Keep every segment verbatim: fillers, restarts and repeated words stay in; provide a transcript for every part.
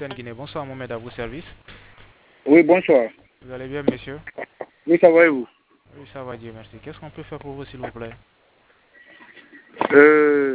M T N Guinée. Bonsoir Mohamed, à vos services. Oui, bonsoir. Vous allez bien, monsieur? Oui, ça va et vous? Oui, ça va, Dieu merci. Qu'est-ce qu'on peut faire pour vous, s'il vous plaît? euh,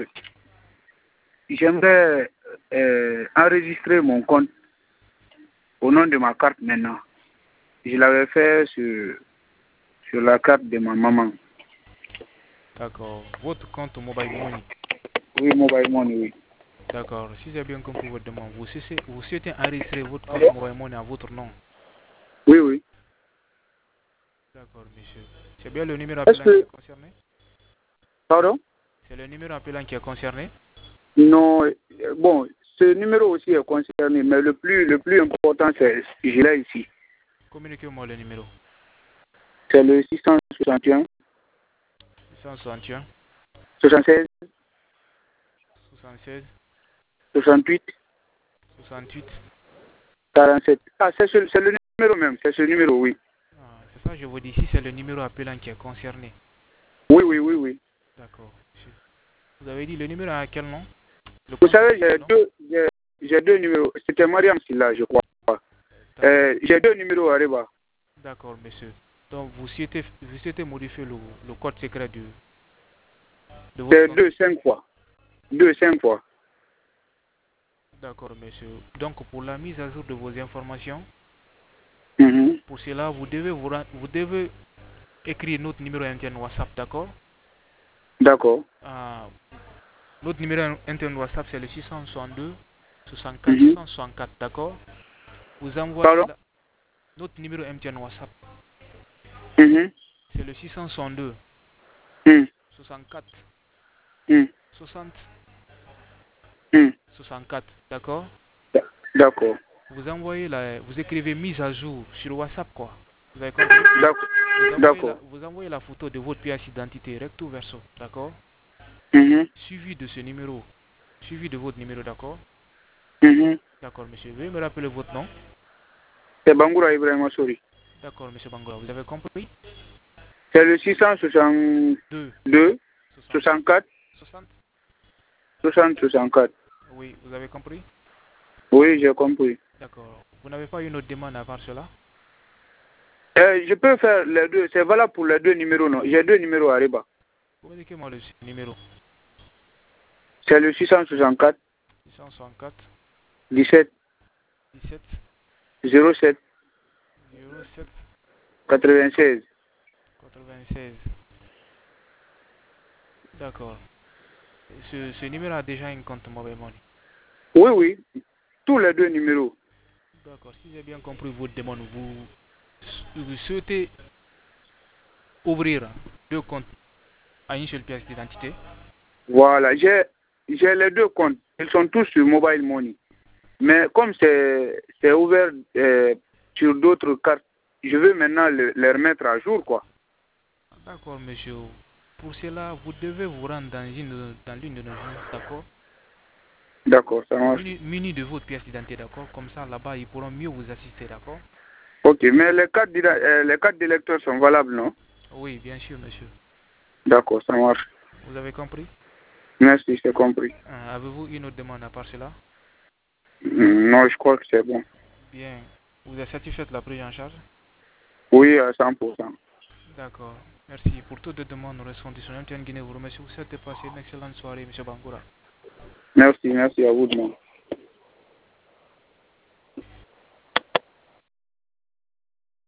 J'aimerais euh, enregistrer mon compte au nom de ma carte maintenant. Je l'avais fait sur, sur la carte de ma maman. D'accord. Votre compte Mobile Money? Oui, Mobile Money, oui. D'accord. Si j'ai bien compris votre demande, vous souhaitez, vous souhaitez enregistrer votre compte Mobile Money à votre nom? Oui, oui. D'accord, monsieur. C'est bien le numéro Est-ce appelant qui que... est concerné? Pardon? C'est le numéro appelant qui est concerné? Non, euh, bon, ce numéro aussi est concerné, mais le plus, le plus important, c'est, je l'ai ici. Communiquez-moi le numéro. C'est le six cent soixante et un, six cent soixante et un, soixante-seize, soixante-seize, soixante-huit, soixante-huit. quarante-sept. Ah, c'est ce- c'est le numéro même, c'est ce numéro, oui. Ah, c'est ça, je vous dis, si c'est le numéro appelant qui est concerné. Oui, oui, oui, oui. D'accord, monsieur. Vous avez dit le numéro à quel nom? Le Vous compte a savez, quel j'ai nom? deux, j'ai, j'ai deux numéros. C'était Mariam Silla, je crois. Euh, j'ai deux numéros à Reba. D'accord, monsieur. Donc, vous souhaitez, vous souhaitez modifier le, le code secret de, de votre C'est compte? deux, cinq fois. Deux, cinq fois. D'accord, monsieur. Donc, pour la mise à jour de vos informations, Mm-hmm. pour cela, vous devez, vous, vous devez écrire notre numéro M T N WhatsApp, d'accord? D'accord. Ah, notre numéro M T N WhatsApp, c'est le six cent soixante-deux, soixante-quatre, Mm-hmm. six cent soixante-quatre, d'accord? Vous envoyez Pardon? la, notre numéro M T N WhatsApp, Mm-hmm. c'est le six cent soixante-deux, Mm. soixante-quatre, Mm. soixante, Mm. soixante-quatre, d'accord? D'accord. Vous envoyez la, vous écrivez mise à jour sur WhatsApp, quoi. Vous avez compris? D'accord. Vous envoyez la, D'accord. vous envoyez la photo de votre pièce d'identité recto verso, d'accord? Mm-hmm. Suivi de ce numéro, suivi de votre numéro, d'accord? Mm-hmm. D'accord, monsieur. Veuillez me rappeler votre nom. C'est Bangoura Ibrahima Sori. D'accord, monsieur Bangola, vous avez compris? C'est le six cent soixante-deux, deux, soixante, soixante-quatre, soixante. soixante, soixante-quatre. Oui, vous avez compris? Oui, j'ai compris. D'accord. Vous n'avez pas une autre demande à part cela? Euh, je peux faire les deux. C'est valable pour les deux numéros, non? J'ai deux numéros à Reba. Communiquez-moi le numéro. C'est le six cent soixante-quatre, six cent soixante-quatre, dix-sept, dix-sept, zéro sept, zéro sept, quatre-vingt-seize. quatre-vingt-seize. D'accord. Ce, ce numéro a déjà un compte Mobile Money. Oui, oui. Tous les deux numéros. D'accord. Si j'ai bien compris votre demande, vous, vous souhaitez ouvrir deux comptes à une seule pièce d'identité? Voilà. J'ai j'ai les deux comptes. Ils sont tous sur Mobile Money. Mais comme c'est c'est ouvert euh, sur d'autres cartes, je veux maintenant le, les remettre à jour, quoi. D'accord, monsieur. Pour cela, vous devez vous rendre dans une dans l'une de nos agences, d'accord? D'accord, ça marche. Muni, muni de votre pièce d'identité, d'accord? Comme ça, là-bas, ils pourront mieux vous assister, d'accord? Ok, mais les cartes d'ida- euh, les cartes d'électeurs sont valables, non? Oui, bien sûr, monsieur. D'accord, ça marche. Vous avez compris? Merci, j'ai compris. Euh, Avez-vous une autre demande à part cela? Mm, Non, je crois que c'est bon. Bien. Vous êtes satisfait de la prise en charge? Oui, à cent pour cent. D'accord. Merci. Pour toutes les demandes, nous restons disponibles. M T N Guinée vous remercie. Vous souhaite de passer une excellente soirée, monsieur Bangoura. Merci, merci à vous de même.